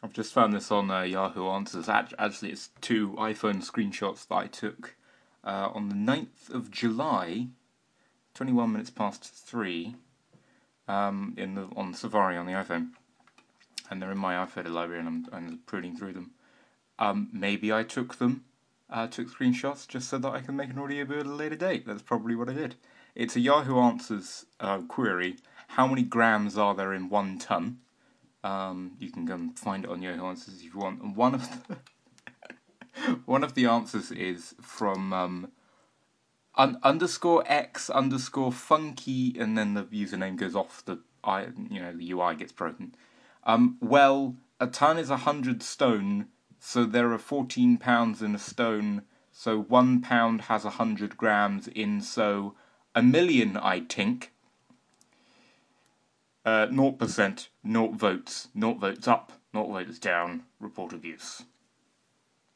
I've just found this on Yahoo Answers. Actually, it's two iPhone screenshots that I took on the 9th of July, 21 minutes past 3, on Safari on the iPhone. And they're in my iPhoto library, and I'm pruning through them. Maybe I took screenshots just so that I can make an audio at a later date. That's probably what I did. It's a Yahoo Answers query. How many grams are there in 1 ton? You can go and find it on Yahoo Answers if you want. And one of the answers is from _x_funky, and then the username goes off. The UI gets broken. Well, a ton is 100 stone, so there are 14 pounds in a stone. So 1 pound has 100 grams in. So a million, I tink. 0%, 0 votes, 0 votes up, 0 votes down, report of use.